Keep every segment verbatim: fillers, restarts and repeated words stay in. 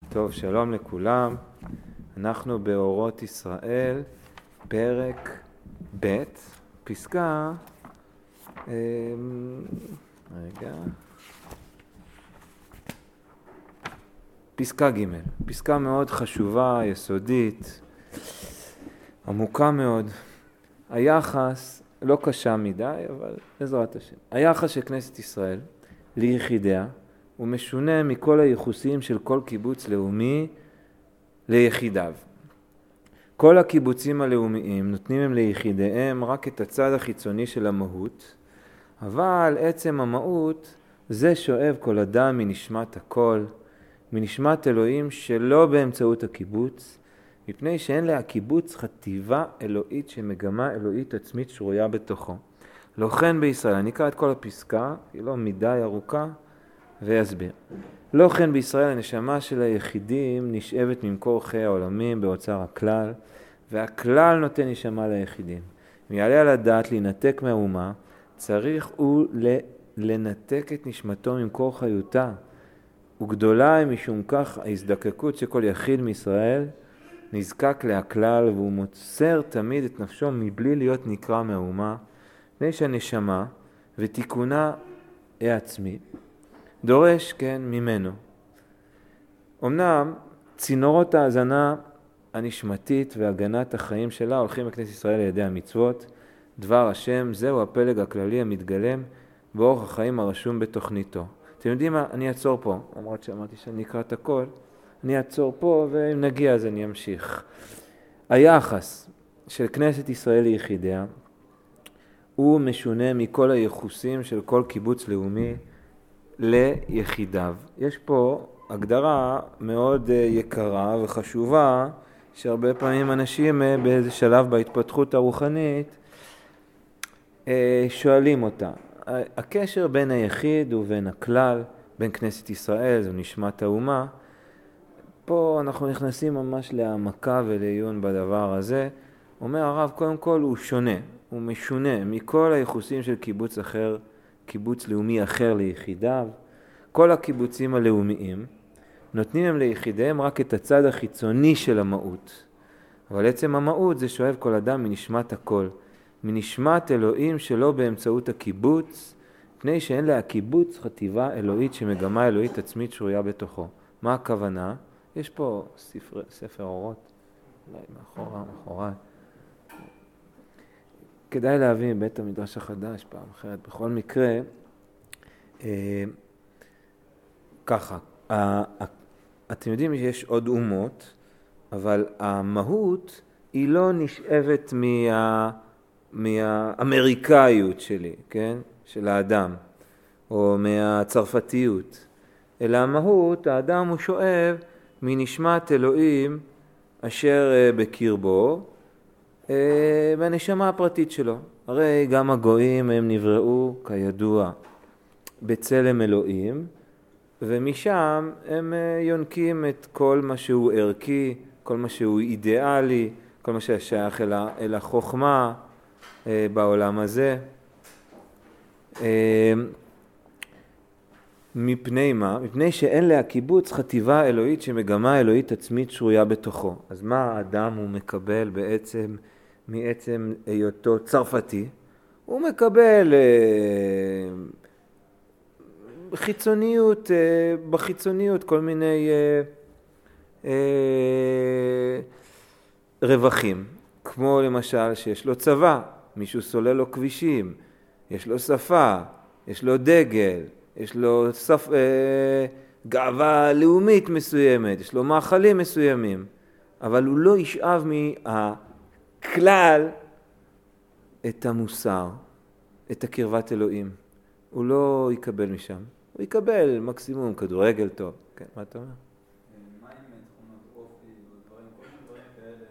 טוב, שלום לכולם. אנחנו באורות ישראל, פרק ב', פסקה, אה, רגע, פסקה ג', פסקה מאוד חשובה, יסודית, עמוקה מאוד. היחס, לא קשה מדי, אבל בעזרת השם. היחס של כנסת ישראל ליחידיה, הוא משונה מכל הייחוסים של כל קיבוץ לאומי ליחידיו. כל הקיבוצים הלאומיים נותנים הם ליחידיהם רק את הצד החיצוני של המהות, אבל עצם המהות זה שואב כל אדם מנשמת הכל, מנשמת אלוהים שלא באמצעות הקיבוץ, מפני שאין לה הקיבוץ חטיבה אלוהית שמגמה אלוהית עצמית שרויה בתוכו. לא כן בישראל, אני אקרא את כל הפסקה, היא לא מדי ארוכה, ויסביר. לא כן בישראל הנשמה של היחידים נשאבת ממקור חיי העולמים באוצר הכלל, והכלל נותן נשמה ליחידים. אם יעלה על הדעת להינתק מהאומה, צריך הוא לנתק את נשמתו ממקור חיותה, וגדולה משום כך ההזדקקות שכל יחיד מישראל נזקק להכלל, והוא מוסר תמיד את נפשו מבלי להיות נקרא מהאומה, מפני שהנשמה ותיקונה העצמי דורש כן ממנו. אמנם צינורות ההזנה הנשמתית והגנת החיים שלה הולכים לכנסת ישראל על ידי המצוות, דבר השם, זהו הפלג הכללי המתגלם באורח החיים הרשום בתוכניתו. אתם יודעים מה? אני אעצור פה, למרות שאמרתי שאני אקרא את הכל, אני אעצור פה ואם נגיע אז אני אמשיך. היחס של כנסת ישראל ליחידיה הוא משונה מכל הייחוסים של כל קיבוץ לאומי ליחידיו. יש פה הגדרה מאוד יקרה וחשובה, שהרבה פעמים אנשים באיזה שלב בהתפתחות הרוחנית שואלים אותה. הקשר בין היחיד ובין הכלל, בין כנסת ישראל, זו נשמת האומה, פה אנחנו נכנסים ממש להעמקה ולעיון בדבר הזה. אומר הרב, קודם כל הוא שונה, הוא משונה מכל הייחוסים של קיבוץ אחר, קיבוץ לאומי אחר ליחידיו. כל הקיבוצים הלאומיים נותנים הם ליחידיהם רק את הצד החיצוני של המהות. אבל עצם המהות זה שואב כל אדם מנשמת הכל, מנשמת אלוהים שלא באמצעות הקיבוץ, פני שאין לה הקיבוץ חטיבה אלוהית שמגמה אלוהית עצמית שרויה בתוכו. מה הכוונה? יש פה ספר, ספר אורות, אולי מאחורה, מאחורה. כדאי להבין בית המדרש החדש פעם אחרת. בכל מקרה, אה, ככה, אה, אתם יודעים שיש עוד אומות, אבל המהות היא לא נשאבת מה, מהאמריקאיות שלי, כן? של האדם, או מהצרפתיות. אלא המהות, האדם הוא שואב מנשמת אלוהים אשר בקרבו, בנשמה הפרטית שלו. הרי גם הגויים הם נבראו כידוע בצלם אלוהים, ומשם הם יונקים את כל מה שהוא ערכי, כל מה שהוא אידיאלי, כל מה ששייך אל, אל החוכמה בעולם הזה. מפני מה? מפני שאין לה קיבוץ חטיבה אלוהית שמגמה אלוהית עצמית שרויה בתוכו. אז מה האדם הוא מקבל בעצם מעצם היותו צרפתי? הוא מקבל אה, חיצוניות, אה, בחיצוניות כל מיני אה, אה, רווחים. כמו למשל שיש לו צבא, מישהו סולל לו כבישים, יש לו שפה, יש לו דגל, יש לו שפ... אה, גאווה לאומית מסוימת, יש לו מאכלים מסוימים, אבל הוא לא ישאב מהכלל את המוסר, את הקרבת אלוהים. הוא לא יקבל משם. הוא יקבל מקסימום כדורגל טוב. כן, מה אתה אומר? מה עם תכונות אופי ודברים, כל מיני דברים כאלה,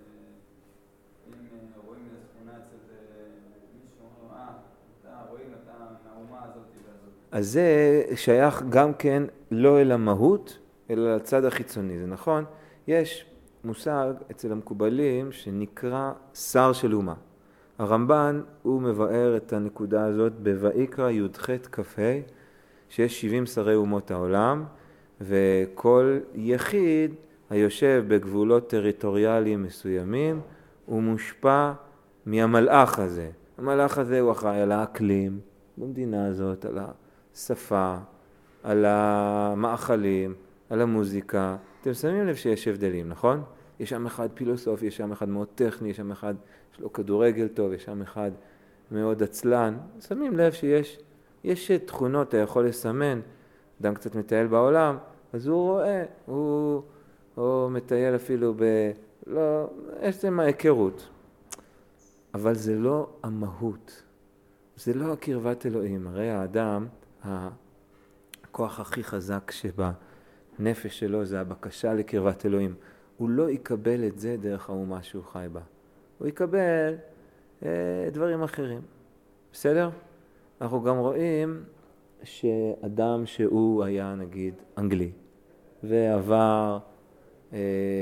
שאם רואים איזו תכונה אצל מישהו, אומרים, אה, אתה רואים, אתה מהאומה הזאת והזאת. אז זה שייך גם כן לא אל המהות, אלא לצד החיצוני. זה נכון? יש מושג אצל המקובלים שנקרא שר של אומה. הרמב"ן הוא מבאר את הנקודה הזאת בויקרא י"ח כ"ה, שיש שבעים שרי אומות העולם, וכל יחיד היושב בגבולות טריטוריאליים מסוימים הוא מושפע מהמלאך הזה. המלאך הזה הוא אחראי על האקלים במדינה הזאת, על השפה, על המאכלים, על המוזיקה. אתם שמים לב שיש הבדלים, נכון? יש שם אחד פילוסוף, יש שם אחד מאוד טכני, יש שם אחד יש לו כדורגל טוב, יש שם אחד מאוד עצלן. שמים לב שיש יש תכונות, אתה יכול לסמן, אדם קצת מטייל בעולם, אז הוא רואה, הוא או מטייל אפילו ב... לא, יש להם ההיכרות. אבל זה לא המהות. זה לא הקרבת אלוהים. הרי האדם, הכוח הכי חזק שבנפש שלו זה הבקשה לקרבת אלוהים. הוא לא יקבל את זה דרך האומה שהוא חי בה. הוא יקבל אה, דברים אחרים. בסדר? אנחנו גם רואים שאדם שהוא היה נגיד אנגלי ועבר אה,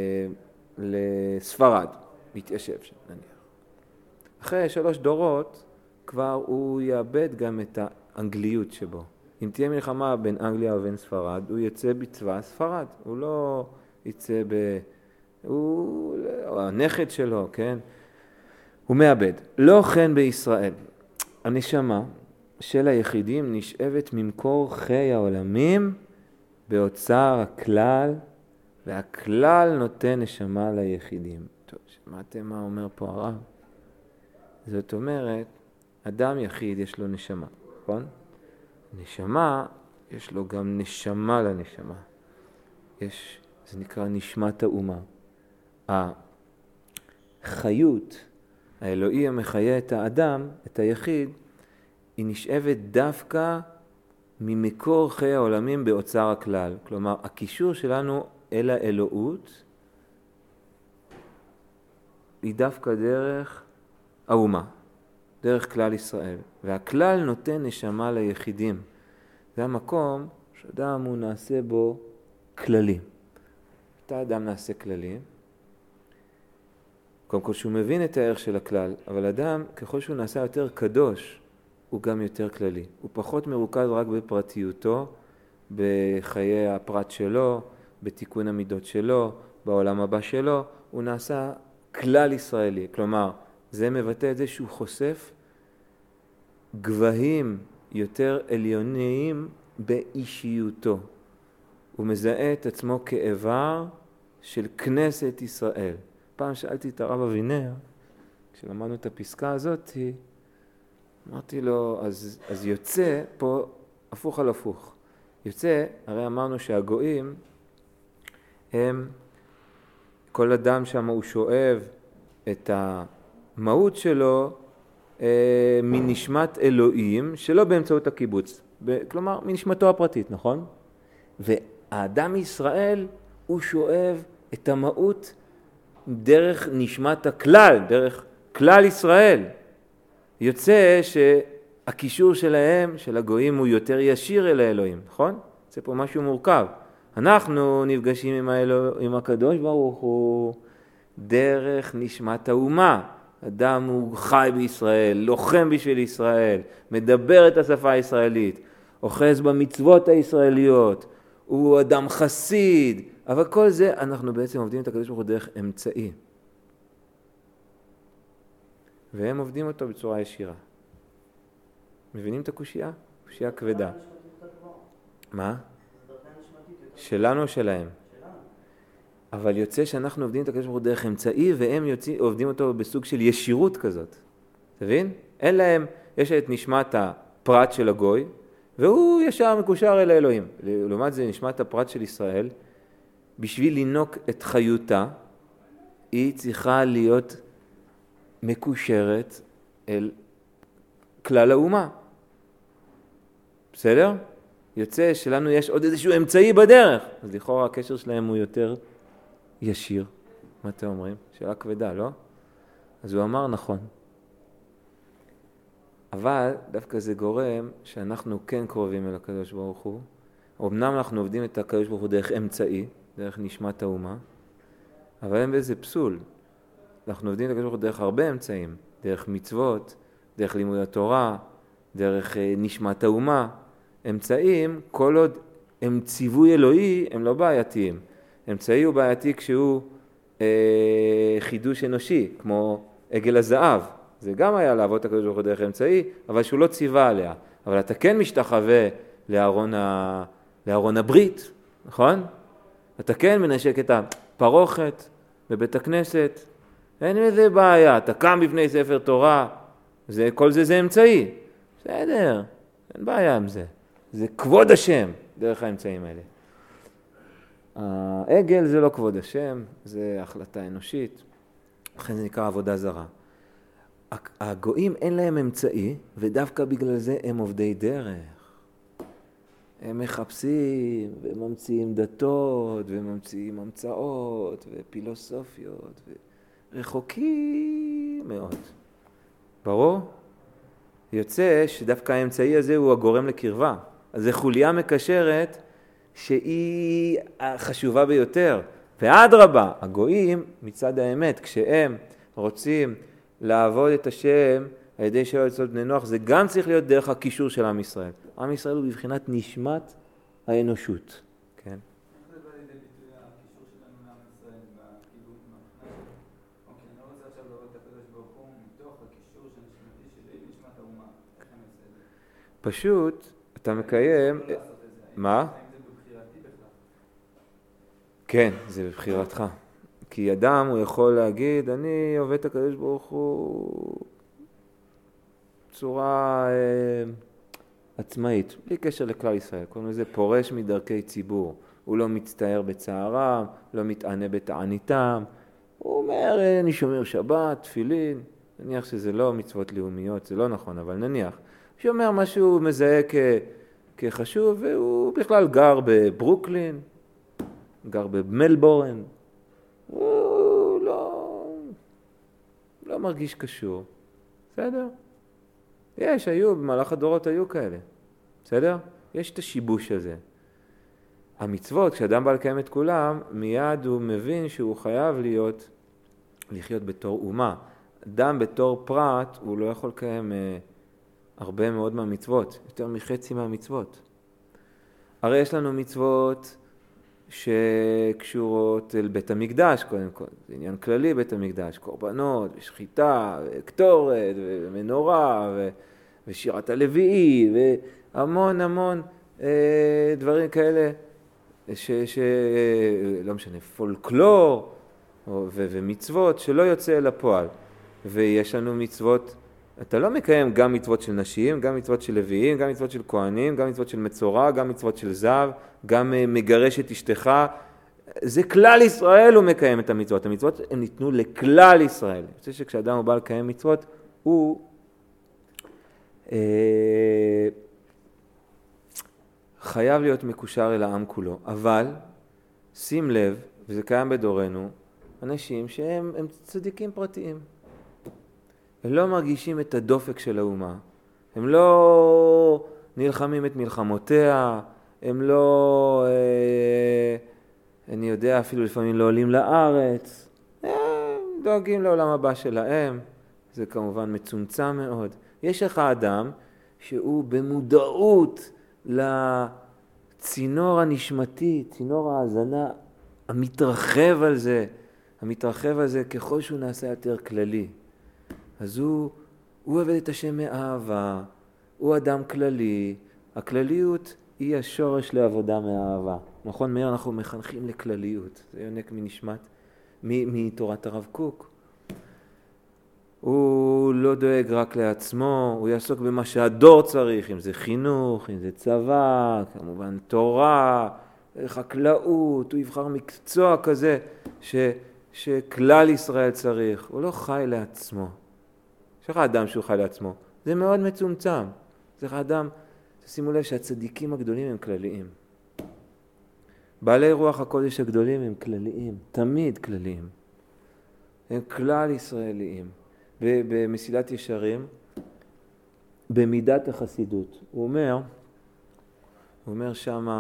לספרד, מתיישב שם נניח. אחרי שלוש דורות כבר הוא יאבד גם את האנגליות שבו. אם תהיה מלחמה בין אנגליה ובין ספרד, הוא יצא בצבא ספרד. הוא לא יצא ב... הוא... הנכד שלו, כן? הוא מאבד. לא כן בישראל. הנשמה של היחידים נשאבת ממקור חי העולמים באוצר הכלל, והכלל נותן נשמה ליחידים. טוב, שמעתם מה אומר פה הרב? זאת אומרת, אדם יחיד יש לו נשמה, נכון? נשמה, יש לו גם נשמה לנשמה. יש, זה נקרא נשמת האומה. החיות, האלוהי המחיה את האדם, את היחיד, היא נשאבת דווקא ממקור חי העולמים באוצר הכלל. כלומר, הקישור שלנו אל האלוהות היא דווקא דרך האומה, דרך כלל ישראל. והכלל נותן נשמה ליחידים. זה המקום שאדם הוא נעשה בו כללים. אתה אדם נעשה כללים. קודם כל שהוא מבין את הערך של הכלל, אבל אדם ככל שהוא נעשה יותר קדוש, הוא גם יותר כללי. הוא פחות מרוכז רק בפרטיותו, בחיי הפרט שלו, בתיקון המידות שלו, בעולם הבא שלו. הוא נעשה כלל ישראלי. כלומר, זה מבטא את זה שהוא חושף גבהים יותר עליוניים באישיותו. הוא מזהה את עצמו כאיבר של כנסת ישראל. פעם שאלתי את הרב אבינר, כשלמדנו את הפסקה הזאת, אמרתי לו, אז, אז יוצא פה הפוך על הפוך. יוצא, הרי אמרנו שהגויים הם, כל אדם שם הוא שואב את המהות שלו אה, מנשמת אלוהים, שלא באמצעות הקיבוץ. ב, כלומר, מנשמתו הפרטית, נכון? והאדם ישראל הוא שואב את המהות דרך נשמת הכלל, דרך כלל ישראל. יוצא שהקישור שלהם, של הגויים, הוא יותר ישיר אל האלוהים, נכון? זה פה משהו מורכב. אנחנו נפגשים עם, האלוה, עם הקדוש ברוך הוא דרך נשמת האומה. אדם הוא חי בישראל, לוחם בשביל ישראל, מדבר את השפה הישראלית, אוחז במצוות הישראליות, הוא אדם חסיד, אבל כל זה אנחנו בעצם עובדים את הקדוש ברוך הוא דרך אמצעי. והם עובדים אותו בצורה ישירה. מבינים את הקושייה? קושייה כבדה. מה? שלנו או שלהם? אבל יוצא שאנחנו עובדים את הקדוש ברוך הוא דרך אמצעי, והם יוצאים, עובדים אותו בסוג של ישירות כזאת. תבין? אין להם, יש את נשמת הפרט של הגוי, והוא ישר מקושר אל האלוהים. לעומת זה, נשמת הפרט של ישראל, בשביל לנוק את חיותה, היא צריכה להיות מקושרת אל כלל האומה. בסדר? יוצא שלנו יש עוד איזשהו אמצעי בדרך. אז לכאורה הקשר שלהם הוא יותר ישיר. מה אתם אומרים? שאלה כבדה, לא? אז הוא אמר נכון. אבל דווקא זה גורם שאנחנו כן קרובים אל הקדוש ברוך הוא. אמנם אנחנו עובדים את הקדוש ברוך הוא דרך אמצעי, דרך נשמת האומה, אבל אין באיזה פסול. אנחנו עובדים את הקדוש ברוך הוא דרך הרבה אמצעים, דרך מצוות, דרך לימוד התורה, דרך נשמת האומה. אמצעים, כל עוד הם ציווי אלוהי, הם לא בעייתיים. אמצעי הוא בעייתי כשהוא אה, חידוש אנושי, כמו עגל הזהב. זה גם היה לעבוד את הקדוש ברוך הוא דרך אמצעי, אבל שהוא לא ציווה עליה. אבל אתה כן משתחווה לארון, ה... לארון הברית, נכון? אתה כן מנשק את הפרוכת בבית הכנסת. אין איזה בעיה, אתה קם בפני ספר תורה, זה, כל זה זה אמצעי. בסדר, אין בעיה עם זה. זה כבוד השם דרך האמצעים האלה. העגל זה לא כבוד השם, זה החלטה אנושית, לכן זה נקרא עבודה זרה. הגויים אין להם אמצעי, ודווקא בגלל זה הם עובדי דרך. הם מחפשים וממציאים דתות וממציאים המצאות ופילוסופיות ורחוקים מאוד. ברור? יוצא שדווקא האמצעי הזה הוא הגורם לקרבה. אז זה חוליה מקשרת שהיא החשובה ביותר. ואדרבה, הגויים מצד האמת, כשהם רוצים לעבוד את השם על ידי שלא יצאות בני נוח, זה גם צריך להיות דרך הקישור של עם ישראל. עם ישראל הוא בבחינת נשמת האנושות. כן? איך זה בא לידי ביטוי הקישור שלנו לעם ישראל בקידום מהבחינה שלנו? אוקיי, אני לא רוצה עכשיו לראות את הקדוש ברוך הוא מתוך הקישור של נשמתי שלי ונשמת האומה. איך אני עושה את זה? פשוט, אתה מקיים... מה? האם זה בבחירתי בכלל? כן, זה בבחירתך. כי אדם הוא יכול להגיד, אני עובד את הקדוש ברוך הוא בצורה אה, עצמאית, בלי קשר לכלל ישראל. קוראים לזה פורש מדרכי ציבור. הוא לא מצטער בצערם, לא מתענה בתעניתם. הוא אומר, אני שומר שבת, תפילין. נניח שזה לא מצוות לאומיות, זה לא נכון, אבל נניח. שאומר משהו מזהה כ... כחשוב, והוא בכלל גר בברוקלין, גר במלבורן. הוא לא, לא מרגיש קשור. בסדר? יש, היו, במהלך הדורות היו כאלה. בסדר? יש את השיבוש הזה. המצוות, כשאדם בא לקיים את כולם, מיד הוא מבין שהוא חייב להיות, לחיות בתור אומה. אדם בתור פרט, הוא לא יכול לקיים אה, הרבה מאוד מהמצוות, יותר מחצי מהמצוות. הרי יש לנו מצוות שקשורות אל בית המקדש, קודם כל. זה עניין כללי בית המקדש, קורבנות, ושחיטה, וקטורת, ומנורה, ו... ושירת הלוויי, והמון המון אה, דברים כאלה, ש... ש... לא משנה, פולקלור, ו... ומצוות שלא יוצא אל הפועל. ויש לנו מצוות, אתה לא מקיים גם מצוות של נשים, גם מצוות של לוויים, גם מצוות של כהנים, גם מצוות של מצורע, גם מצוות של זב, גם מגרש את אשתך. זה כלל ישראל הוא מקיים את המצוות. המצוות הם ניתנו לכלל ישראל. אני חושב שכשאדם הוא בא לקיים מצוות, הוא אה, חייב להיות מקושר אל העם כולו. אבל, שים לב, וזה קיים בדורנו, אנשים שהם הם צדיקים פרטיים. הם לא מרגישים את הדופק של האומה. הם לא נלחמים את מלחמותיה, הם לא, אה, אני יודע, אפילו לפעמים לא עולים לארץ. הם דואגים לעולם הבא שלהם. זה כמובן מצומצם מאוד. יש לך אדם שהוא במודעות לצינור הנשמתי, צינור ההזנה המתרחב על זה, המתרחב על זה ככל שהוא נעשה יותר כללי. אז הוא, הוא עובד את השם מאהבה, הוא אדם כללי. הכלליות היא השורש לעבודה מאהבה. נכון, מאיר, אנחנו מחנכים לכלליות. זה יונק מנשמת, מתורת הרב קוק. הוא לא דואג רק לעצמו, הוא יעסוק במה שהדור צריך, אם זה חינוך, אם זה צבא, כמובן תורה, חקלאות, הוא יבחר מקצוע כזה ש, שכלל ישראל צריך. הוא לא חי לעצמו. יש לך אדם שהוא חי לעצמו. זה מאוד מצומצם. זה לך אדם, שימו לב שהצדיקים הגדולים הם כלליים. בעלי רוח הקודש הגדולים הם כלליים, תמיד כלליים. הם כלל ישראליים. במסילת ישרים, במידת החסידות. הוא אומר, הוא אומר שמה,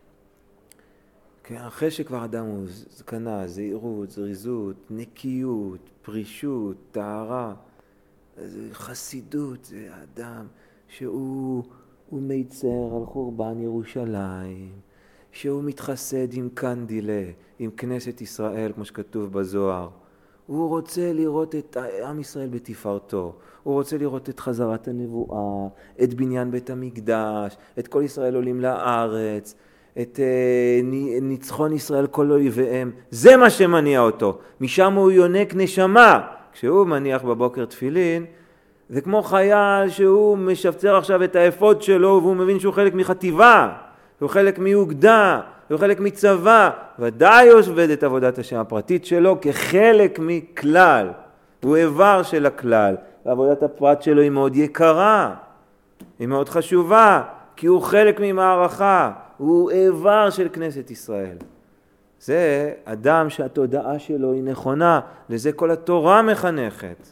אחרי שכבר אדם הוא זקנה, זהירות, זריזות, נקיות, פרישות, טהרה, חסידות זה אדם שהוא הוא מיצר על חורבן ירושלים, שהוא מתחסד עם קנדילה, עם כנסת ישראל, כמו שכתוב בזוהר. הוא רוצה לראות את עם ישראל בתפארתו. הוא רוצה לראות את חזרת הנבואה, את בניין בית המקדש, את כל ישראל עולים לארץ, את uh, ניצחון ישראל כל אויביהם. זה מה שמניע אותו. משם הוא יונק נשמה. כשהוא מניח בבוקר תפילין, זה כמו חייל שהוא משפצר עכשיו את האפוד שלו, והוא מבין שהוא חלק מחטיבה, הוא חלק מיוגדה, הוא חלק מצבא. ודאי הוא עובד את עבודת השם הפרטית שלו כחלק מכלל. הוא איבר של הכלל. ועבודת הפרט שלו היא מאוד יקרה, היא מאוד חשובה, כי הוא חלק ממערכה, הוא איבר של כנסת ישראל. זה אדם שהתודעה שלו היא נכונה, לזה כל התורה מחנכת.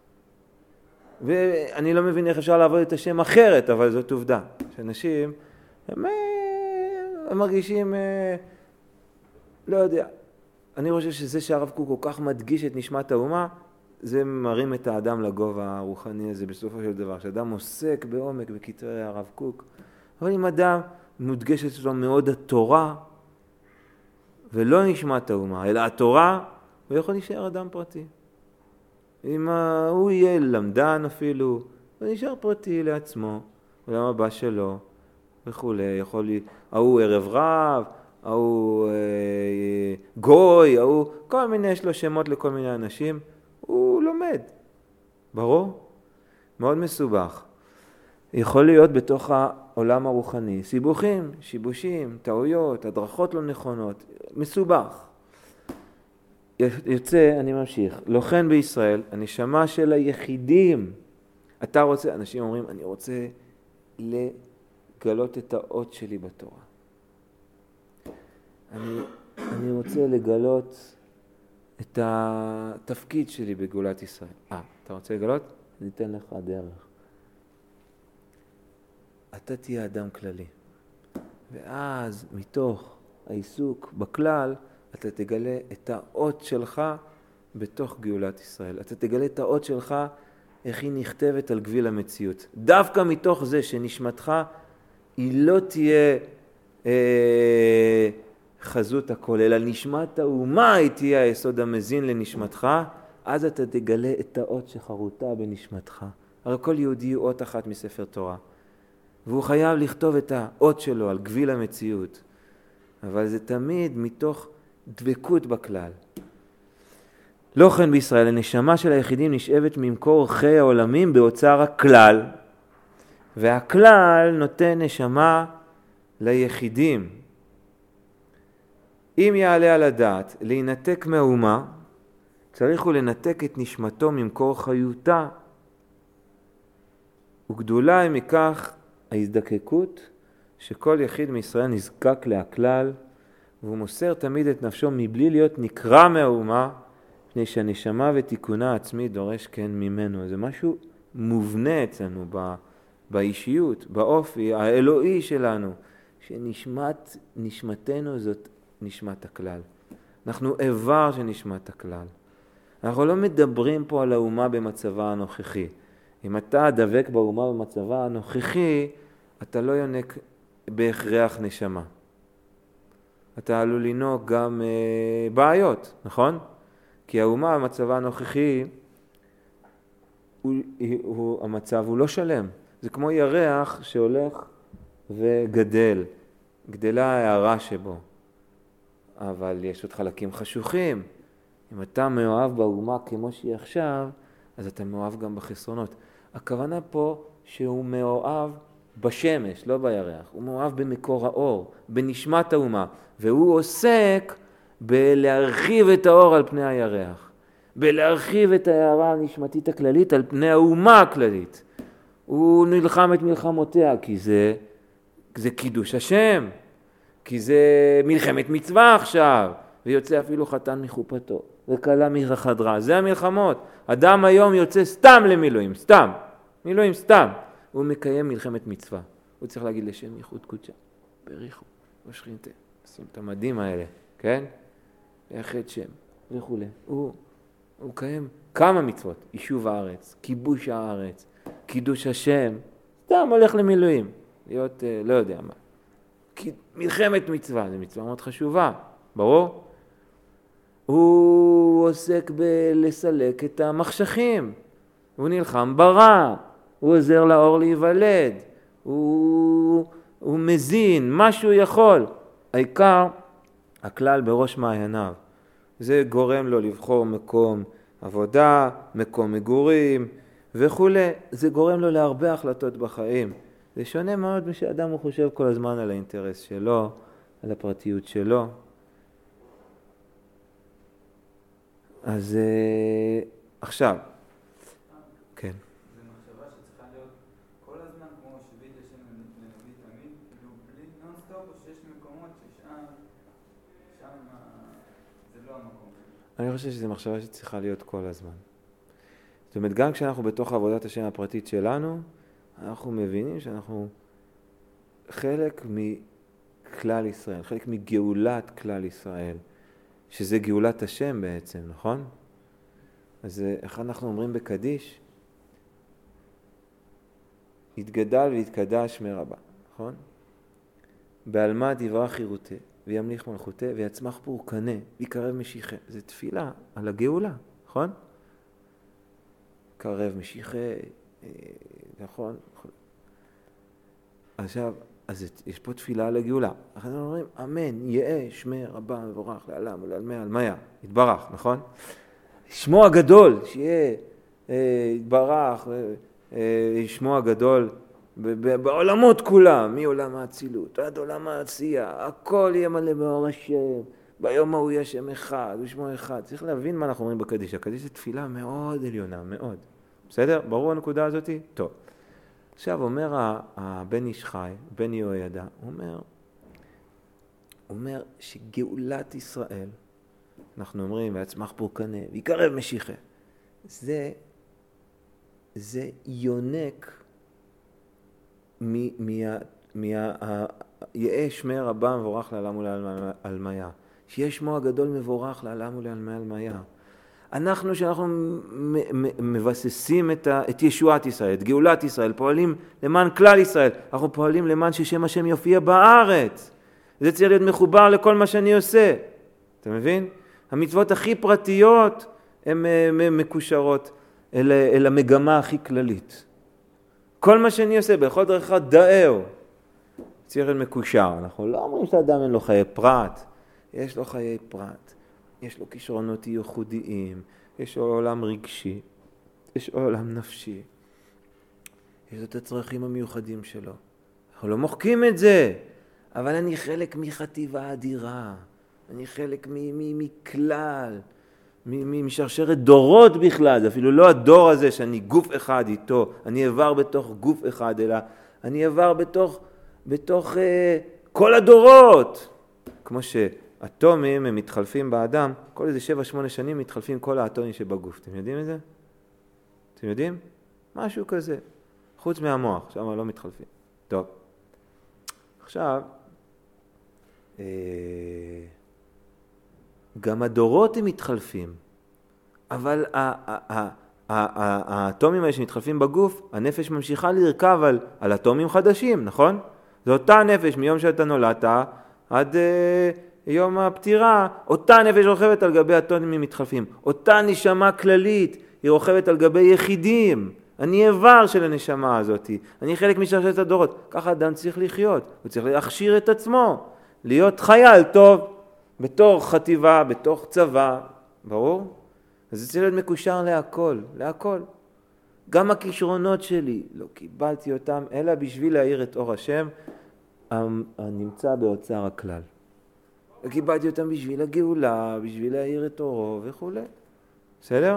ואני לא מבין איך אפשר לעבוד את השם אחרת, אבל זאת עובדה. שאנשים, הם, הם מרגישים, לא יודע. אני חושב שזה שהרב קוק כל כך מדגיש את נשמת האומה, זה מרים את האדם לגובה הרוחני הזה בסופו של דבר. שאדם עוסק בעומק בכתרי הרב קוק. אבל אם אדם מודגשת לו מאוד התורה, ולא נשמת האומה, אלא התורה, הוא יכול להישאר אדם פרטי. אם הוא יהיה למדן אפילו, הוא נשאר פרטי לעצמו, עולם הבא שלו, וכו'. יכול לי, ההוא ערב רב, ההוא אה, גוי, ההוא, כל מיני, יש לו שמות לכל מיני אנשים, הוא לומד. ברור? מאוד מסובך. יכול להיות בתוך העולם הרוחני, סיבוכים, שיבושים, טעויות, הדרכות לא נכונות, מסובך. יוצא, אני ממשיך, לכן בישראל, הנשמה של היחידים, אתה רוצה, אנשים אומרים, אני רוצה לגלות את האות שלי בתורה. אני, אני רוצה לגלות את התפקיד שלי בגאולת ישראל. אה, אתה רוצה לגלות? אני אתן לך דרך. אתה תהיה אדם כללי. ואז מתוך העיסוק בכלל, אתה תגלה את האות שלך בתוך גאולת ישראל. אתה תגלה את האות שלך, איך היא נכתבת על גביל המציאות. דווקא מתוך זה שנשמתך, היא לא תהיה אה, חזות הכל, אלא נשמת האומה היא תהיה היסוד המזין לנשמתך, אז אתה תגלה את האות שחרותה בנשמתך. הרי כל יהודי הוא אות אחת מספר תורה. והוא חייב לכתוב את האות שלו על גביל המציאות. אבל זה תמיד מתוך דבקות בכלל. לא כן בישראל, הנשמה של היחידים נשאבת ממקור חיי העולמים באוצר הכלל. והכלל נותן נשמה ליחידים. אם יעלה על הדעת להינתק מהאומה, צריך הוא לנתק את נשמתו ממקור חיותה. וגדולה היא מכך ההזדקקות שכל יחיד מישראל נזקק להכלל, והוא מוסר תמיד את נפשו מבלי להיות נקרא מהאומה, מפני שהנשמה ותיקונה עצמי דורש כן ממנו. זה משהו מובנה אצלנו ב, באישיות, באופי האלוהי שלנו, שנשמת, נשמתנו זאת נשמת הכלל. אנחנו איבר של נשמת הכלל. אנחנו לא מדברים פה על האומה במצבה הנוכחי. אם אתה דבק באומה במצבה הנוכחי, אתה לא יונק בהכרח נשמה. אתה עלול לנהוג גם אה, בעיות, נכון? כי האומה במצבה הנוכחי, הוא, הוא, המצב הוא לא שלם. זה כמו ירח שהולך וגדל. גדלה הערה שבו. אבל יש עוד חלקים חשוכים. אם אתה מאוהב באומה כמו שהיא עכשיו, אז אתה מאוהב גם בחסרונות. הכוונה פה שהוא מאוהב בשמש, לא בירח. הוא מאוהב במקור האור, בנשמת האומה. והוא עוסק בלהרחיב את האור על פני הירח. בלהרחיב את ההערה הנשמתית הכללית על פני האומה הכללית. הוא נלחם את מלחמותיה, כי זה, זה קידוש השם. כי זה מלחמת מצווה עכשיו. ויוצא אפילו חתן מחופתו. וכלה מחדרה. זה המלחמות. אדם היום יוצא סתם למילואים, סתם. מילואים סתם. הוא מקיים מלחמת מצווה. הוא צריך להגיד לשם ייחוד קודשה. בריחו, בשכינתה. עושים את המדים האלה, כן? יחד שם, וכו'. הוא, הוא מקיים כמה מצוות. יישוב הארץ, כיבוש הארץ, קידוש השם. סתם הולך למילואים. להיות, לא יודע מה. כי מלחמת מצווה, זו מצווה מאוד חשובה, ברור? הוא עוסק בלסלק את המחשכים, הוא נלחם ברע, הוא עוזר לאור להיוולד, הוא, הוא מזין, מה שהוא יכול. העיקר, הכלל בראש מעייניו. זה גורם לו לבחור מקום עבודה, מקום מגורים וכו'. זה גורם לו להרבה החלטות בחיים. זה שונה מאוד משאדם הוא חושב כל הזמן על האינטרס שלו, על הפרטיות שלו. אז עכשיו, כן. זה מחשבה שצריכה להיות כל הזמן כמו שביט השם לנביא תמיד, כאילו בלי נונסטופ, או שיש מקומות ששם, שם זה לא המקום. אני חושב שזו מחשבה שצריכה להיות כל הזמן. זאת אומרת, גם כשאנחנו בתוך עבודת השם הפרטית שלנו, אנחנו מבינים שאנחנו חלק מכלל ישראל, חלק מגאולת כלל ישראל, שזה גאולת השם בעצם, נכון? אז איך אנחנו אומרים בקדיש? יתגדל ויתקדש שמי רבה, נכון? בעלמא יברח חירותי וימליך מלכותי ויצמח פורקנה ויקרב משיחה. זה תפילה על הגאולה, נכון? קרב משיחה, נכון? עכשיו, אז יש פה תפילה על הגאולה. אנחנו אומרים, אמן, יאה שמי רבה מבורך לעלם ולעלמי עלמיה. יתברך, נכון? שמו הגדול, שיהיה אה, יתברך, אה, שמו הגדול בעולמות כולם, מעולם האצילות עד עולם העשייה, הכל יהיה מלא באור השם, ביום ההוא יהיה שם אחד ושמו אחד. צריך להבין מה אנחנו אומרים בקדיש. הקדיש זה תפילה מאוד עליונה, מאוד. בסדר? ברור הנקודה הזאת? טוב. עכשיו אומר הבן איש חי, בן יהוידע, הוא אומר, הוא אומר שגאולת ישראל, אנחנו אומרים, ויצמח פורקנה, ויקרב משיחה, זה, זה יונק יהיה שמי רבה מבורך לעלם ולעלמיה, שיהיה שמו הגדול מבורך לעלם ולעלמיה. אנחנו, שאנחנו מבססים את, ה, את ישועת ישראל, את גאולת ישראל, פועלים למען כלל ישראל, אנחנו פועלים למען ששם השם יופיע בארץ. זה צריך להיות מחובר לכל מה שאני עושה. אתה מבין? המצוות הכי פרטיות הן מקושרות אל, אל המגמה הכי כללית. כל מה שאני עושה, בכל דרך דאהו, צריך להיות מקושר. אנחנו לא אומרים שאדם אין לו חיי פרט, יש לו חיי פרט. יש לו כישרונות ייחודיים, יש לו עולם רגשי, יש לו עולם נפשי, יש לו את הצרכים המיוחדים שלו. אנחנו לא מוחקים את זה, אבל אני חלק מחטיבה אדירה, אני חלק מכלל, משרשרת דורות בכלל, זה אפילו לא הדור הזה שאני גוף אחד איתו, אני עבר בתוך גוף אחד, אלא אני עבר בתוך, בתוך uh, כל הדורות, כמו ש... אטומים הם מתחלפים באדם, כל איזה שבע שמונה שנים מתחלפים כל האטומים שבגוף. אתם יודעים את זה? אתם יודעים? משהו כזה. חוץ מהמוח, שם לא מתחלפים. טוב. עכשיו, אה, גם הדורות הם מתחלפים, אבל האטומים האלה שמתחלפים בגוף, הנפש ממשיכה לרכב על, על אטומים חדשים, נכון? זו אותה נפש מיום שאתה נולדת עד... אה, יום הפטירה, אותה נפש רוכבת על גבי אטומים מתחלפים, אותה נשמה כללית, היא רוכבת על גבי יחידים, אני איבר של הנשמה הזאת, אני חלק משרשרת הדורות, ככה אדם צריך לחיות, הוא צריך להכשיר את עצמו, להיות חייל טוב, בתור חטיבה, בתוך צבא, ברור? אז זה צריך להיות מקושר להכל, להכל. גם הכישרונות שלי, לא קיבלתי אותם, אלא בשביל להאיר את אור השם, הנמצא באוצר הכלל. וקיבלתי אותם בשביל הגאולה, בשביל להאיר את אורו וכו'. בסדר?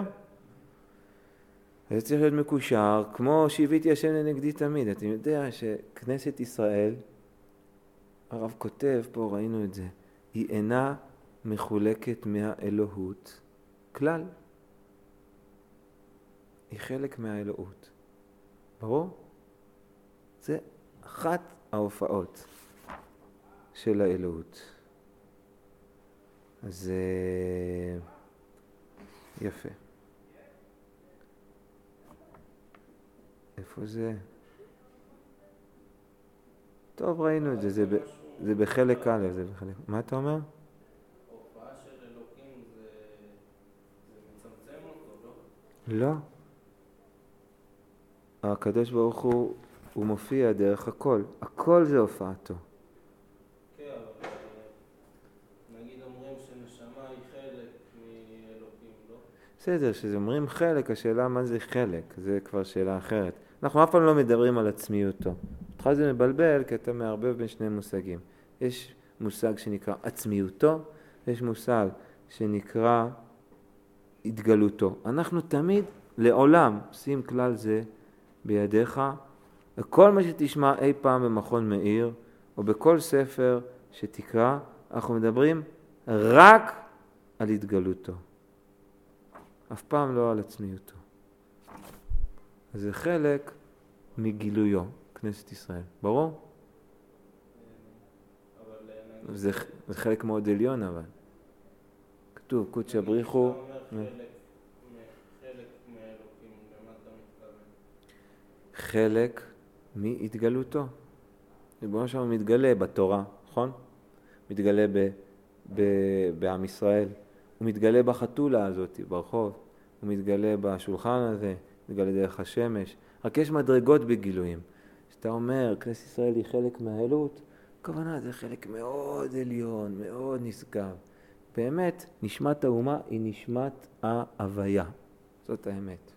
זה צריך להיות מקושר, כמו שהביתי השם לנגדי תמיד. אתם יודע שכנסת ישראל, הרב כותב פה, ראינו את זה, היא אינה מחולקת מהאלוהות כלל. היא חלק מהאלוהות. ברור? זה אחת ההופעות של האלוהות. אז יפה. איפה זה? טוב, ראינו את זה. זה ב... זה בחלק א', זה בחלק... מה אתה אומר? ההופעה של אלוקים זה מצמצם אותו, לא? לא. הקדוש ברוך הוא, הוא מופיע דרך הכל. הכל זה הופעתו. כן, אבל נגיד אומרים שנשמה היא חלק מאלוקים, לא? בסדר, שזה אומרים חלק, השאלה מה זה חלק, זה כבר שאלה אחרת. אנחנו אף פעם לא מדברים על עצמיותו. אותך זה מבלבל כי אתה מערבב בין שני מושגים. יש מושג שנקרא עצמיותו, יש מושג שנקרא התגלותו. אנחנו תמיד, לעולם, שים כלל זה בידיך, וכל מה שתשמע אי פעם במכון מאיר, או בכל ספר שתקרא, אנחנו מדברים רק על התגלותו. אף פעם לא על עצמיותו. אז זה חלק מגילויו, כנסת ישראל. ברור? אבל זה, זה חלק מאוד עליון אבל. כתוב, קודש הבריחו. חלק מאלוקים, למה אתה מתכוון? חלק מהתגלותו. ריבונו שלנו מתגלה בתורה, נכון? מתגלה ב, ב, בעם ישראל. הוא מתגלה בחתולה הזאת, ברחוב. הוא מתגלה בשולחן הזה, מתגלה דרך השמש. רק יש מדרגות בגילויים. כשאתה אומר, כנסת ישראל היא חלק מהאלות, הכוונה זה חלק מאוד עליון, מאוד נשגב. באמת, נשמת האומה היא נשמת ההוויה. זאת האמת.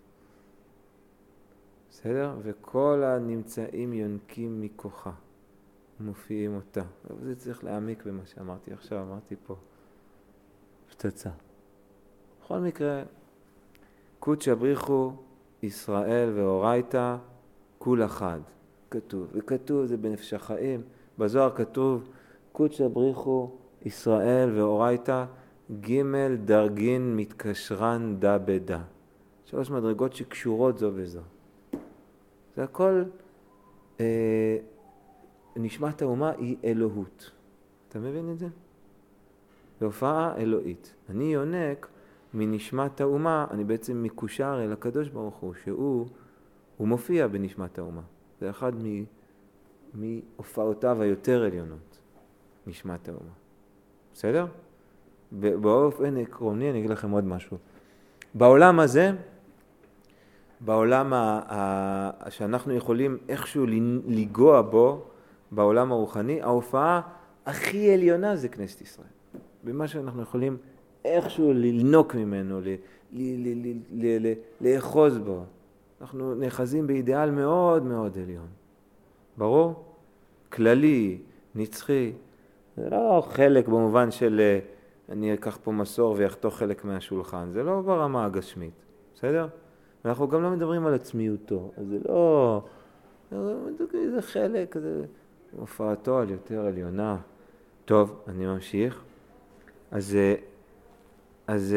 בסדר? וכל הנמצאים יונקים מכוחה. מופיעים אותה. וזה צריך להעמיק במה שאמרתי עכשיו, אמרתי פה. פצצה. בכל מקרה, קודש הבריחו ישראל ואורייתא כול אחד. כתוב. וכתוב, זה בנפש החיים. בזוהר כתוב, קודש הבריחו ישראל ואורייתא ג' דרגין מתקשרן דה בדה. שלוש מדרגות שקשורות זו וזו. זה הכל, אה, נשמת האומה היא אלוהות. אתה מבין את זה? בהופעה אלוהית. אני יונק מנשמת האומה, אני בעצם מקושר אל הקדוש ברוך הוא, שהוא הוא מופיע בנשמת האומה. זה אחד מ, מהופעותיו היותר עליונות, נשמת האומה. בסדר? באופן עקרוני אני אגיד לכם עוד משהו. בעולם הזה, בעולם ה- ה- שאנחנו יכולים איכשהו לגוע בו, בעולם הרוחני, ההופעה הכי עליונה זה כנסת ישראל. במה שאנחנו יכולים איכשהו ללנוק ממנו, ל- ל- ל- ל- ל- לאחוז בו. אנחנו נחזים באידיאל מאוד מאוד עליון. ברור? כללי, נצחי. זה לא חלק במובן של אני אקח פה מסור ויחתוך חלק מהשולחן. זה לא ברמה הגשמית. בסדר? אנחנו גם לא מדברים על עצמיותו. אז זה לא... זה חלק, זה הופעתו על יותר עליונה. טוב, אני ממשיך. אז... אז...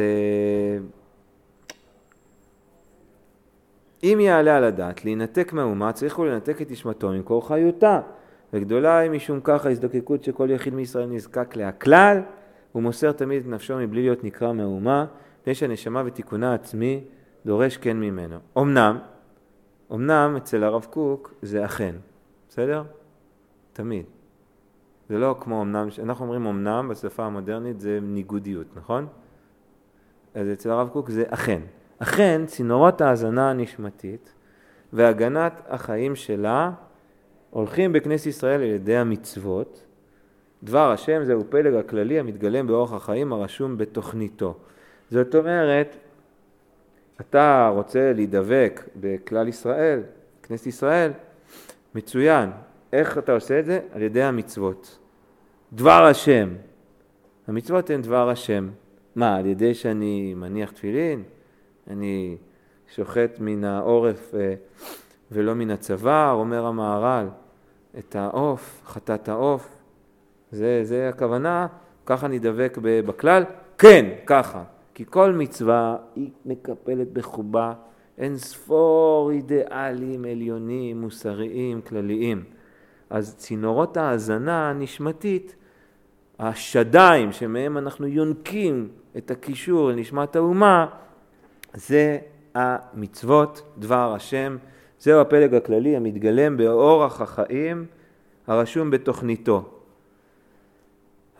אם יעלה על הדעת, להינתק מהאומה, צריך הוא לנתק את נשמתו ממקור חיותה. וגדולה היא משום כך ההזדקקות שכל יחיד מישראל נזקק להכלל, הוא מוסר תמיד את נפשו מבלי להיות נקרא מהאומה, מפני שהנשמה ותיקונה עצמי דורש כן ממנו. אמנם, אמנם אצל הרב קוק זה אכן, בסדר? תמיד. זה לא כמו אמנם, אנחנו אומרים אמנם בשפה המודרנית זה ניגודיות, נכון? אז אצל הרב קוק זה אכן. אכן, צינורות ההזנה הנשמתית והגנת החיים שלה הולכים בכנסת ישראל על ידי המצוות. דבר השם זהו פלג הכללי המתגלם באורח החיים הרשום בתוכניתו. זאת אומרת, אתה רוצה להידבק בכלל ישראל, כנסת ישראל, מצוין. איך אתה עושה את זה? על ידי המצוות. דבר השם. המצוות הן דבר השם. מה, על ידי שאני מניח תפילין? אני שוחט מן העורף ולא מן הצוואר, אומר המהר"ל, את העוף, חטאת העוף. זה, זה הכוונה, ככה נדבק בכלל? כן, ככה. כי כל מצווה היא מקפלת בחובה אין ספור אידיאלים עליונים, מוסריים, כלליים. אז צינורות ההזנה הנשמתית, השדיים שמהם אנחנו יונקים את הקישור לנשמת האומה, זה המצוות, דבר השם, זהו הפלג הכללי המתגלם באורח החיים הרשום בתוכניתו.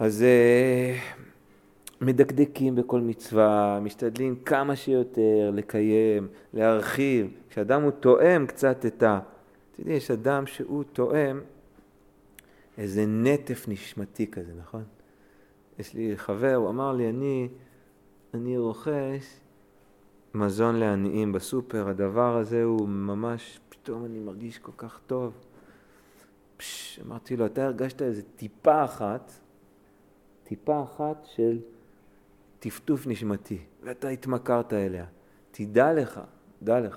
אז מדקדקים בכל מצווה, משתדלים כמה שיותר לקיים, להרחיב. כשאדם הוא תואם קצת את ה... תדעי, יש אדם שהוא תואם איזה נטף נשמתי כזה, נכון? יש לי חבר, הוא אמר לי, אני, אני רוכש מזון לעניים בסופר, הדבר הזה הוא ממש, פתאום אני מרגיש כל כך טוב. פש, אמרתי לו, אתה הרגשת איזה טיפה אחת, טיפה אחת של טפטוף נשמתי, ואתה התמכרת אליה. תדע לך, דע לך,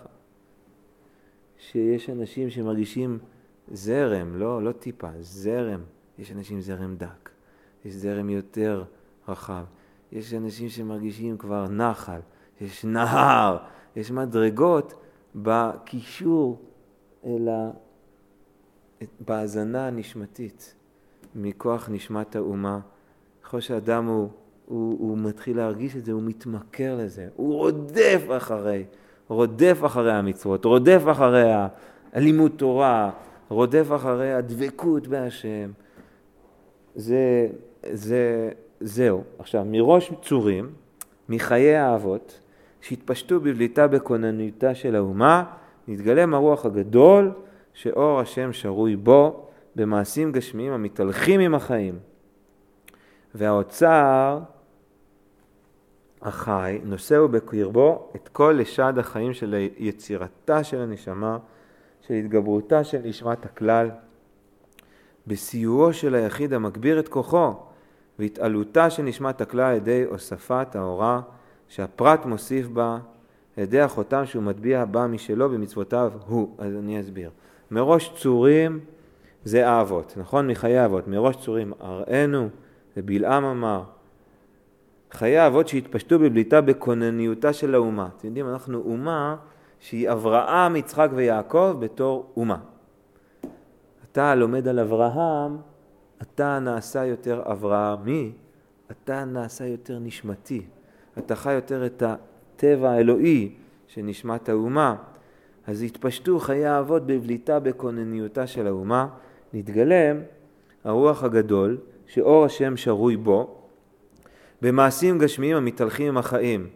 שיש אנשים שמרגישים זרם, לא, לא טיפה, זרם. יש אנשים זרם דק, יש זרם יותר רחב. יש אנשים שמרגישים כבר נחל, יש נהר, יש מדרגות בקישור אל ה... בהזנה הנשמתית, מכוח נשמת האומה. ככל שאדם הוא, הוא, הוא מתחיל להרגיש את זה, הוא מתמכר לזה, הוא רודף אחרי, רודף אחרי המצוות, רודף אחרי הלימוד תורה, רודף אחרי הדבקות בהשם. זה, זה, זהו. עכשיו, מראש צורים, מחיי האבות, שהתפשטו בבליטה בכוננותה של האומה, נתגלם הרוח הגדול, שאור השם שרוי בו, במעשים גשמיים המתהלכים עם החיים. והאוצר החי נושאו בקרבו את כל לשד החיים של יצירתה של הנשמה, של התגברותה של נשמת הכלל, בסיועו של היחיד המגביר את כוחו, והתעלותה של נשמת הכלל על ידי הוספת האורה שהפרט מוסיף בה, על ידי החותם שהוא מטביע בה משלו במצוותיו הוא. אז אני אסביר. מראש צורים זה האבות, נכון? מחיי האבות. מראש צורים הראינו, זה בלעם אמר, חיי האבות שהתפשטו בבליטה בכונניותה של האומה. אתם יודעים, אנחנו אומה שהיא אברהם, יצחק ויעקב בתור אומה. אתה לומד על אברהם, אתה נעשה יותר אברהמי, אתה נעשה יותר נשמתי. אתה חי יותר את הטבע האלוהי שנשמת האומה. אז התפשטו חיי האבות בבליטה בכונניותה של האומה, נתגלם הרוח הגדול שאור השם שרוי בו, במעשים גשמיים המתהלכים עם החיים,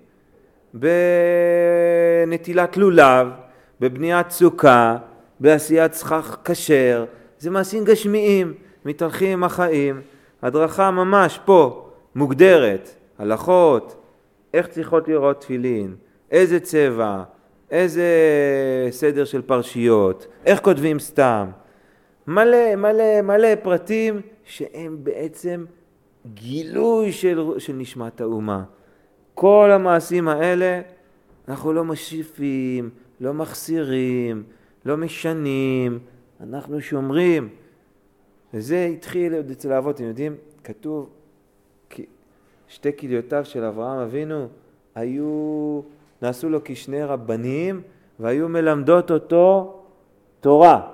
בנטילת לולב, בבניית סוכה, בעשיית סכך כשר, זה מעשים גשמיים, מתהלכים עם החיים. הדרכה ממש פה מוגדרת, הלכות, איך צריכות לראות תפילין, איזה צבע, איזה סדר של פרשיות, איך כותבים סתם, מלא מלא מלא פרטים שהם בעצם גילוי של, של נשמת האומה. כל המעשים האלה אנחנו לא מוסיפים, לא מחסירים, לא משנים, אנחנו שומרים. וזה התחיל עוד אצל האבות, אתם יודעים, כתוב, שתי כליותיו של אברהם אבינו היו, נעשו לו כשני רבנים והיו מלמדות אותו תורה.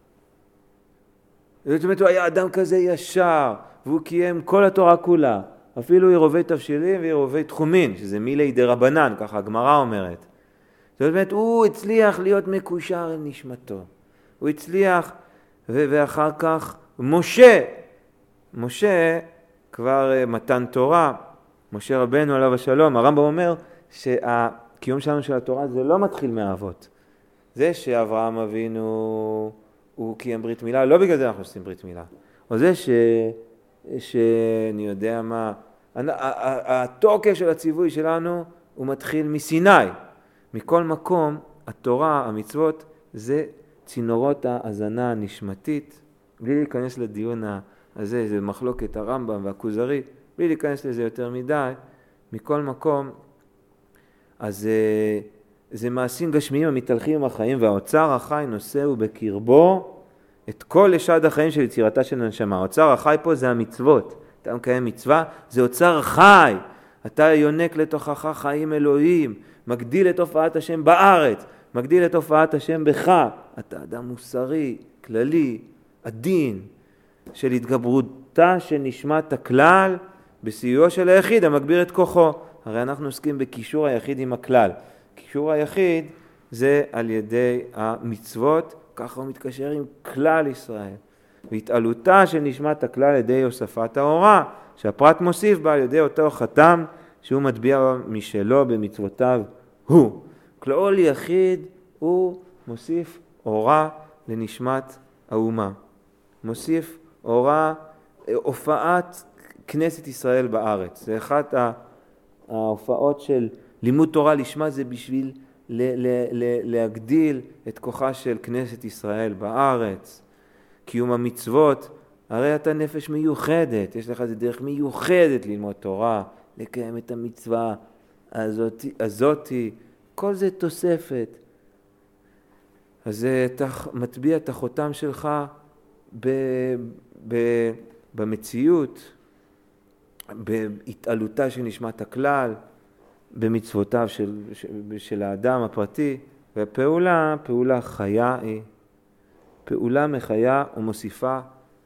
זאת אומרת, הוא היה אדם כזה ישר, והוא קיים כל התורה כולה, אפילו עירובי תבשילים ועירובי תחומין, שזה מילי דרבנן, ככה הגמרא אומרת. זאת אומרת, הוא הצליח להיות מקושר עם נשמתו. הוא הצליח, ו- ואחר כך משה, משה כבר מתן תורה, משה רבנו עליו השלום, הרמב"ם אומר שהקיום שלנו של התורה זה לא מתחיל מהאבות. זה שאברהם אבינו הוא קיים ברית מילה, לא בגלל זה אנחנו עושים ברית מילה. או זה ש... שאני יודע מה, התוקף של הציווי שלנו הוא מתחיל מסיני. מכל מקום, התורה, המצוות, זה צינורות ההזנה הנשמתית. בלי להיכנס לדיון הזה, זה מחלוקת הרמב"ם והכוזרי, בלי להיכנס לזה יותר מדי. מכל מקום, אז זה מעשים גשמיים המתהלכים עם החיים, והאוצר החי נושאו בקרבו את כל לשד החיים של יצירתה של הנשמה. האוצר החי פה זה המצוות. אתה מקיים מצווה, זה אוצר חי. אתה יונק לתוכך חיים אלוהים, מגדיל את הופעת השם בארץ, מגדיל את הופעת השם בך. אתה אדם מוסרי, כללי, עדין, של התגברותה של נשמת הכלל, בסיועו של היחיד המגביר את כוחו. הרי אנחנו עוסקים בקישור היחיד עם הכלל. קישור היחיד זה על ידי המצוות, ככה הוא מתקשר עם כלל ישראל. והתעלותה של נשמת הכלל על ידי הוספת האורה, שהפרט מוסיף בה על ידי אותו חתם שהוא מטביע משלו במצוותיו הוא. כל יחיד הוא מוסיף אורה לנשמת האומה. מוסיף אורה, הופעת כנסת ישראל בארץ. זה אחת ההופעות של לימוד תורה לשמה, זה בשביל ל- ל- ל- להגדיל את כוחה של כנסת ישראל בארץ. קיום המצוות, הרי אתה נפש מיוחדת, יש לך איזה דרך מיוחדת ללמוד תורה, לקיים את המצווה הזאתי, הזאתי, כל זה תוספת. אז אתה מטביע את החותם שלך ב, ב, במציאות, בהתעלותה של נשמת הכלל, במצוותיו של, של, של האדם הפרטי, והפעולה, פעולה חיה היא, פעולה מחיה ומוסיפה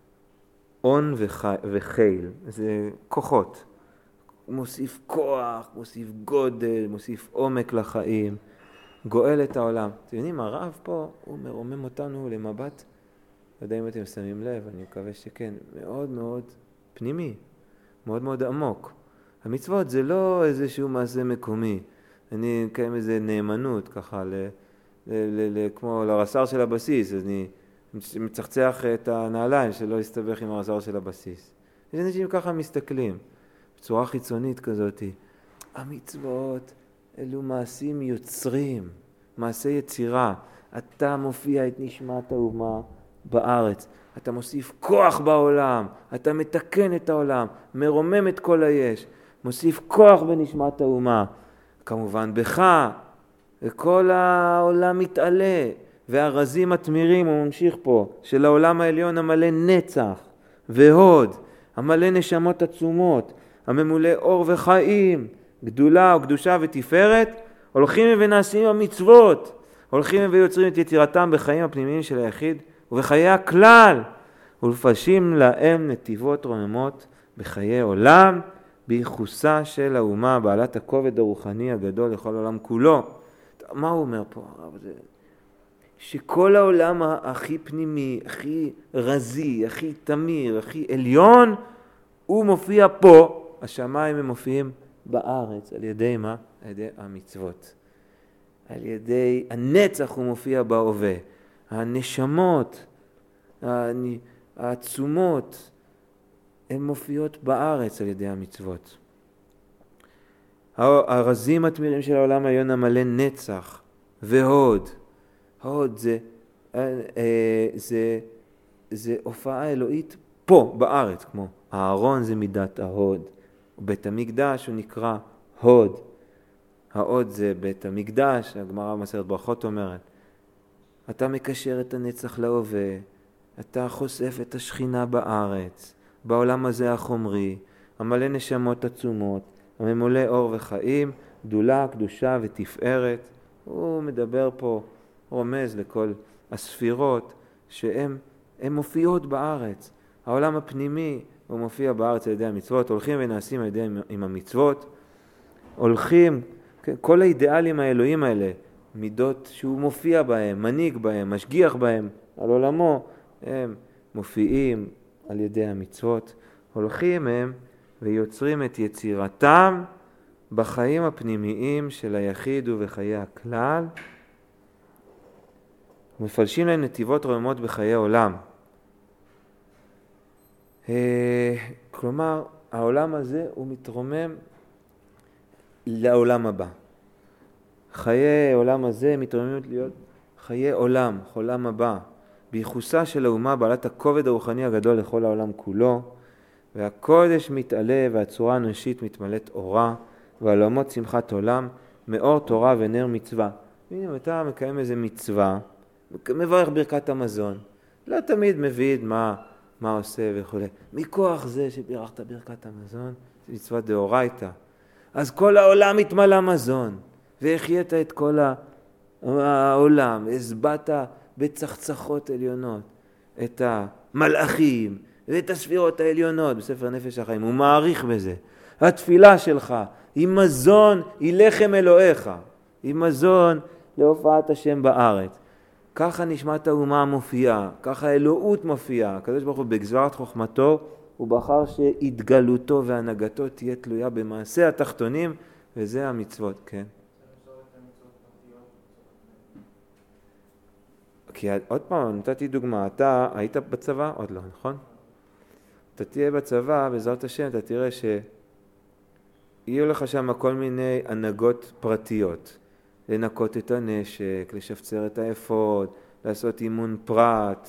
און וחיל, זה כוחות. מוסיף כוח, מוסיף גודל, מוסיף עומק לחיים, גואל את העולם. אתם יודעים, הרב פה, הוא מרומם אותנו למבט, לא יודע אם אתם שמים לב, אני מקווה שכן, מאוד מאוד פנימי, מאוד מאוד עמוק. המצוות זה לא איזשהו מעשה מקומי, אני מקיים איזה נאמנות ככה, ל, ל, ל, ל, כמו לרס"ר של הבסיס, אני מצחצח את הנעליים שלא יסתבך עם הרס"ר של הבסיס. יש אנשים ככה מסתכלים, בצורה חיצונית כזאת. המצוות אלו מעשים יוצרים, מעשי יצירה. אתה מופיע את נשמת האומה בארץ, אתה מוסיף כוח בעולם, אתה מתקן את העולם, מרומם את כל היש, מוסיף כוח בנשמת האומה. כמובן בך, וכל העולם מתעלה, והרזים התמירים, הוא ממשיך פה, של העולם העליון המלא נצח והוד, המלא נשמות עצומות, הממולא אור וחיים, גדולה וקדושה ותפארת, הולכים ונעשים המצוות, הולכים ויוצרים את יצירתם בחיים הפנימיים של היחיד ובחיי הכלל, ולפשים להם נתיבות רוממות בחיי עולם, בייחוסה של האומה, בעלת הכובד הרוחני הגדול לכל העולם כולו. מה הוא אומר פה? שכל העולם הכי פנימי, הכי רזי, הכי תמיר, הכי עליון, הוא מופיע פה. השמיים הם מופיעים בארץ. על ידי מה? על ידי המצוות. על ידי הנצח הוא מופיע בהווה. הנשמות, העצומות, הן מופיעות בארץ על ידי המצוות. הרזים התמירים של העולם העליון המלא נצח והוד. הוד זה, זה, זה הופעה אלוהית פה בארץ, כמו הארון זה מידת ההוד. בית המקדש הוא נקרא הוד. ההוד זה בית המקדש, הגמרא במסכת ברכות אומרת. אתה מקשר את הנצח להווה, אתה חושף את השכינה בארץ, בעולם הזה החומרי, המלא נשמות עצומות, הממולא אור וחיים, גדולה, קדושה ותפארת. הוא מדבר פה, רומז לכל הספירות שהן מופיעות בארץ. העולם הפנימי הוא מופיע בארץ על ידי המצוות, הולכים ונעשים על ידי עם המצוות, הולכים, כל האידיאלים האלוהים האלה, מידות שהוא מופיע בהם, מנהיג בהם, משגיח בהם על עולמו, הם מופיעים על ידי המצוות, הולכים הם ויוצרים את יצירתם בחיים הפנימיים של היחיד ובחיי הכלל, מפלשים להם נתיבות רוממות בחיי עולם. כלומר, העולם הזה הוא מתרומם לעולם הבא. חיי העולם הזה מתרוממים להיות חיי עולם, עולם הבא, בייחוסה של האומה בעלת הכובד הרוחני הגדול לכל העולם כולו, והקודש מתעלה והצורה האנושית מתמלאת אורה, והעולמות שמחת עולם, מאור תורה ונר מצווה. הנה, אתה מקיים איזה מצווה, מברך ברכת המזון, לא תמיד מבין מה, מה עושה וכו'. מכוח זה שבירכת ברכת המזון, זה מצווה דאורייתא. אז כל העולם התמלא מזון, והחיית את כל העולם, הסבאת בצחצחות עליונות את המלאכים ואת הספירות העליונות בספר נפש החיים. הוא מעריך בזה. התפילה שלך היא מזון, היא לחם אלוהיך, היא מזון להופעת השם בארץ. ככה נשמת האומה מופיעה, ככה האלוהות מופיעה. הקדוש ברוך הוא בגזרת חוכמתו הוא בחר שהתגלותו והנהגתו תהיה תלויה במעשה התחתונים, וזה המצוות, כן. כי עוד פעם, נתתי דוגמה, אתה היית בצבא? עוד לא, נכון? אתה תהיה בצבא, בעזרת השם, אתה תראה שיהיו לך שם כל מיני הנהגות פרטיות. לנקות את הנשק, לשפצר את האפוד, לעשות אימון פרט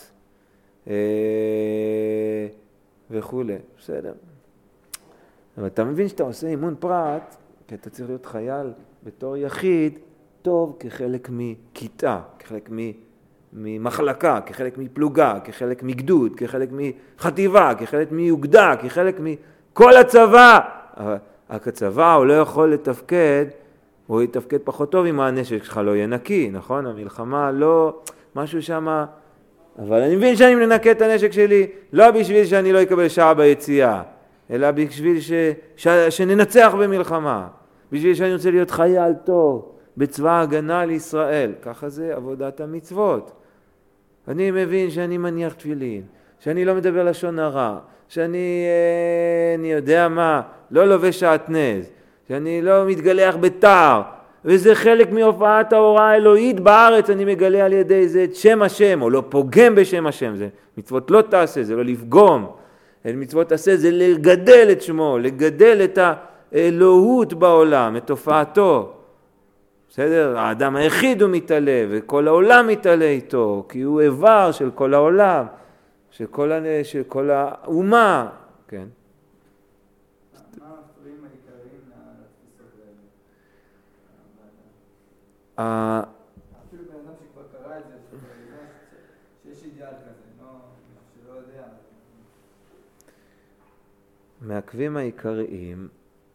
אה, וכו'. בסדר. אבל אתה מבין שאתה עושה אימון פרט, כי אתה צריך להיות חייל בתור יחיד, טוב כחלק מכיתה, כחלק ממחלקה, כחלק מפלוגה, כחלק מגדוד, כחלק מחטיבה, כחלק מיוגדה, כחלק מכל הצבא. אבל הצבא הוא לא יכול לתפקד, הוא יתפקד פחות טוב אם הנשק שלך לא יהיה נקי, נכון? המלחמה לא, משהו שם, אבל אני מבין שאני מנקה את הנשק שלי, לא בשביל שאני לא אקבל שעה ביציאה, אלא בשביל ש, ש, שננצח במלחמה, בשביל שאני רוצה להיות חייל טוב בצבא ההגנה לישראל. ככה זה עבודת המצוות. אני מבין שאני מניח תפילין, שאני לא מדבר לשון הרע, שאני אה, אני יודע מה, לא לובש שעטנז, שאני לא מתגלח בתר, וזה חלק מהופעת ההוראה האלוהית בארץ, אני מגלה על ידי זה את שם השם, או לא פוגם בשם השם. זה מצוות לא תעשה, זה לא לפגום. מצוות תעשה זה לגדל את שמו, לגדל את האלוהות בעולם, את תופעתו. בסדר? האדם היחיד הוא מתעלה, וכל העולם מתעלה איתו, כי הוא איבר של כל העולם, של כל, של כל האומה. כן. אפילו בן אדם שכבר קרא את זה, שיש אידיאל כזה, שלא יודע. מעכבים העיקריים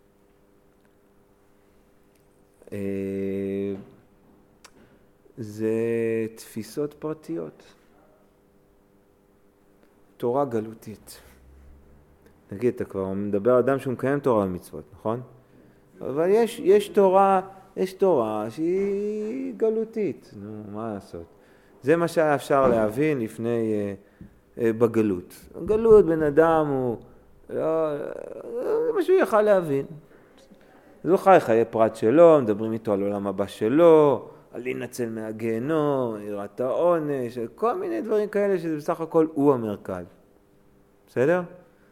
זה תפיסות פרטיות, תורה גלותית. נגיד, אתה כבר מדבר אדם שהוא מקיים תורה ומצוות, נכון? אבל יש, יש תורה, יש תורה שהיא גלותית. נו, מה לעשות? זה מה שהיה אפשר להבין לפני, אה, אה, בגלות. גלות, בן אדם הוא, לא, זה מה שהוא יכל להבין. אז הוא חי חיי פרט שלו, מדברים איתו על עולם הבא שלו, על להינצל מהגיהנום, יראת העונש, כל מיני דברים כאלה שזה בסך הכל הוא המרכז. בסדר?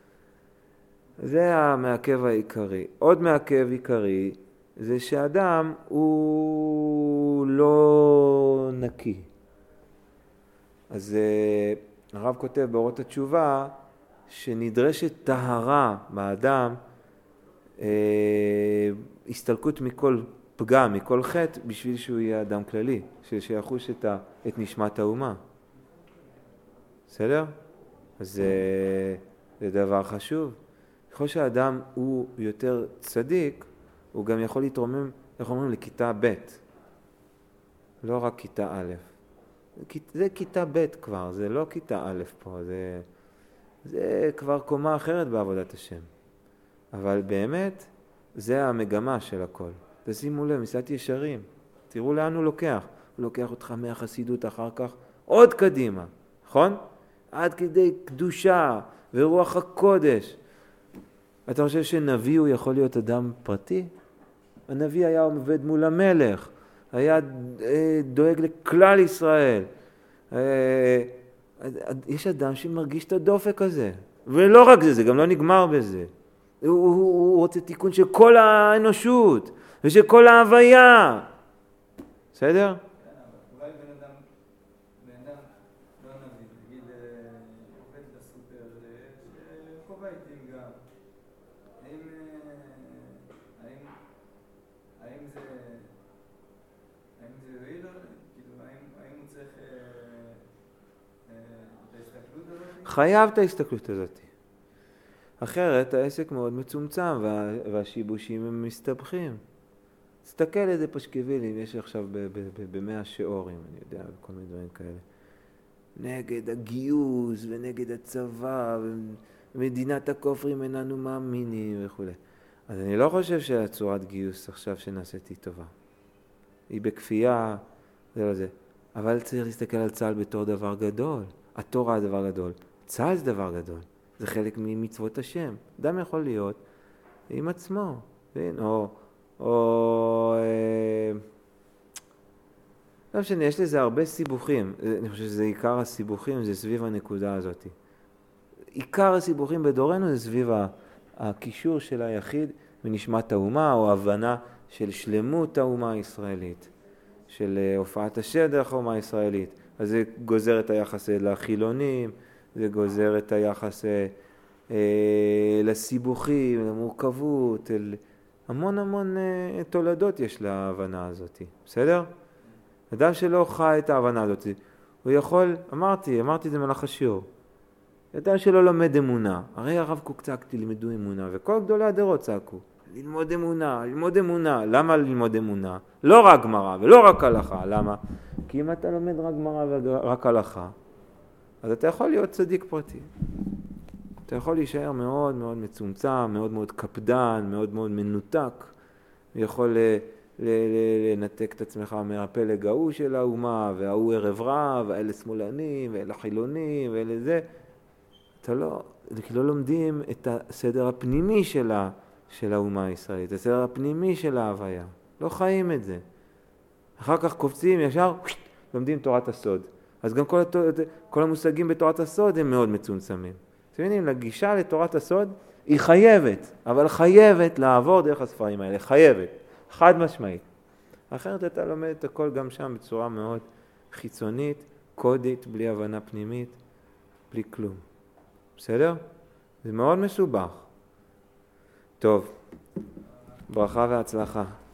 זה המעכב העיקרי. עוד מעכב עיקרי זה שאדם הוא לא נקי. אז הרב כותב באורות התשובה שנדרשת טהרה באדם, אה, הסתלקות מכל פגם, מכל חטא, בשביל שהוא יהיה אדם כללי, שיחוש את, ה, את נשמת האומה. בסדר? אז זה, זה דבר חשוב. ככל שהאדם הוא יותר צדיק, הוא גם יכול להתרומם, איך אומרים, לכיתה ב', לא רק כיתה א'. זה כיתה ב' כבר, זה לא כיתה א' פה, זה, זה כבר קומה אחרת בעבודת השם. אבל באמת, זה המגמה של הכל. תשימו לב, מסעת ישרים, תראו לאן הוא לוקח. הוא לוקח אותך מהחסידות אחר כך עוד קדימה, נכון? עד כדי קדושה ורוח הקודש. אתה חושב שנביא הוא יכול להיות אדם פרטי? הנביא היה עובד מול המלך, היה דואג לכלל ישראל. יש אדם שמרגיש את הדופק הזה. ולא רק זה, זה גם לא נגמר בזה. הוא, הוא, הוא רוצה תיקון של כל האנושות ושל כל ההוויה. בסדר? אולי בן אדם, בן אדם לא נביא, נגיד עובד בסופר, שחובה איתים גם. האם, האם, האם זה, האם זה יועיל לו? כאילו, האם הוא צריך את ההסתכלות הזאת? חייב את ההסתכלות הזאת. אחרת העסק מאוד מצומצם וה, והשיבושים הם מסתבכים. תסתכל איזה פשקווילים יש עכשיו במאה שיעורים, אני יודע, כל מיני דברים כאלה. נגד הגיוס ונגד הצבא ומדינת הכופרים איננו מאמינים וכו'. אז אני לא חושב שהצורת גיוס עכשיו שנעשית היא טובה. היא בכפייה, זה לא זה. אבל צריך להסתכל על צה"ל בתור דבר גדול. התורה זה דבר גדול. צה"ל זה דבר גדול. זה חלק ממצוות השם. אדם יכול להיות עם עצמו, או, או אה, לא משנה, יש לזה הרבה סיבוכים. אני חושב שזה עיקר הסיבוכים, זה סביב הנקודה הזאת. עיקר הסיבוכים בדורנו זה סביב הקישור של היחיד בנשמת האומה, או הבנה של שלמות האומה הישראלית, של הופעת השם דרך האומה הישראלית. אז זה גוזר את היחס לחילונים, זה גוזר את היחס אה, לסיבוכים, למורכבות, אל... המון המון אה, תולדות יש להבנה הזאת. בסדר? אדם שלא חי את ההבנה הזאת, הוא יכול, אמרתי, אמרתי את זה במהלך השיעור, אדם שלא לומד אמונה, הרי הרב קוק צעקתי לימדו אמונה, וכל גדולי הדורות צעקו, ללמוד אמונה, ללמוד אמונה. למה ללמוד אמונה? לא רק גמרא ולא רק הלכה. למה? כי אם אתה לומד רק גמרא ורק הלכה, אז אתה יכול להיות צדיק פרטי. אתה יכול להישאר מאוד מאוד מצומצם, מאוד מאוד קפדן, מאוד מאוד מנותק, ויכול לנתק את עצמך מהפלג ההוא של האומה, וההוא ערב רב, ואלה שמאלנים, ואלה חילונים, ואלה זה. אתה לא, כי לא לומדים את הסדר הפנימי של, ה, של האומה הישראלית, הסדר הפנימי של ההוויה. לא חיים את זה. אחר כך קופצים ישר, לומדים תורת הסוד. אז גם כל, כל המושגים בתורת הסוד הם מאוד מצומצמים. אתם מבינים, לגישה לתורת הסוד היא חייבת, אבל חייבת לעבור דרך הספרים האלה, חייבת, חד משמעית. אחרת אתה לומד את הכל גם שם בצורה מאוד חיצונית, קודית, בלי הבנה פנימית, בלי כלום. בסדר? זה מאוד מסובך. טוב, ברכה והצלחה.